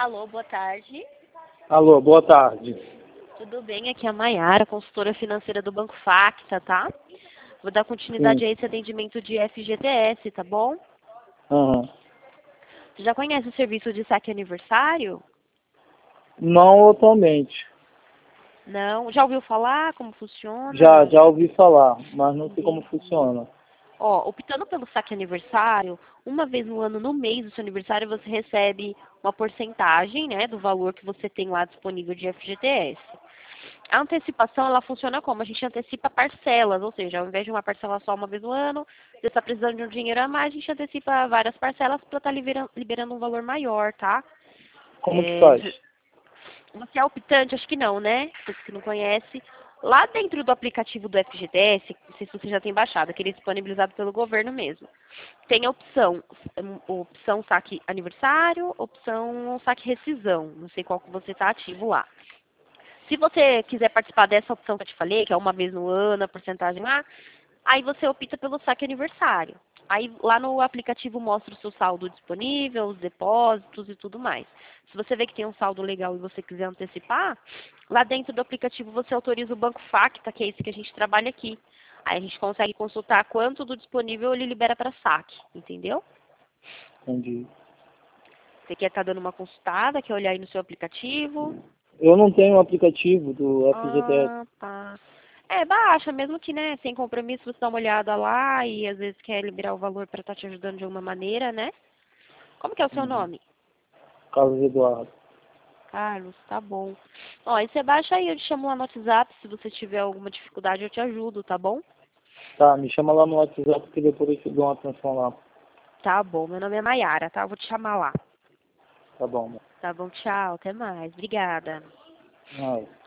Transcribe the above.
Alô, boa tarde. Alô, boa tarde. Tudo bem? Aqui é a Maiara, consultora financeira do Banco Facta, tá? Vou dar continuidade Sim. a esse atendimento de FGTS, tá bom? Aham. Você já conhece o serviço de saque aniversário? Não atualmente. Não? Já ouviu falar como funciona? Já, Não. já ouvi falar, mas não sei como Entendi. funciona. Ó, optando pelo saque aniversário, uma vez no ano, no mês do seu aniversário, você recebe uma porcentagem, né, do valor que você tem lá disponível de FGTS. A antecipação, ela funciona como? A gente antecipa parcelas, ou seja, ao invés de uma parcela só uma vez no ano, você está precisando de um dinheiro a mais, a gente antecipa várias parcelas para estar liberando um valor maior, tá? Como que É, faz? você é optante? Acho que não, né? Você que não conhece. Lá dentro do aplicativo do FGTS, não sei se você já tem baixado, aquele disponibilizado pelo governo mesmo, tem a opção saque aniversário, opção saque rescisão. Não sei qual que você está ativo lá. Se você quiser participar dessa opção que eu te falei, que é uma vez no ano, a porcentagem lá, aí você opta pelo saque aniversário. Aí lá no aplicativo mostra o seu saldo disponível, os depósitos e tudo mais. Se você vê que tem um saldo legal e você quiser antecipar, lá dentro do aplicativo você autoriza o Banco Facta, que é esse que a gente trabalha aqui. Aí a gente consegue consultar quanto do disponível ele libera para saque, entendeu? Entendi. Você quer estar dando uma consultada, quer olhar aí no seu aplicativo? Eu não tenho o aplicativo do FGTS. Ah, tá. É, baixa, mesmo que, né, sem compromisso, você dá uma olhada lá e às vezes quer liberar o valor para estar te ajudando de alguma maneira, né? Como que é o seu Uhum. nome? Carlos Eduardo. Carlos, tá bom. Ó, aí você baixa aí, eu te chamo lá no WhatsApp, se você tiver alguma dificuldade eu te ajudo, tá bom? Tá, me chama lá no WhatsApp que depois eu te dou uma atenção lá. Tá bom, meu nome é Maiara, tá? Eu vou te chamar lá. Tá bom, Tá bom, tchau, até mais. Obrigada. mano.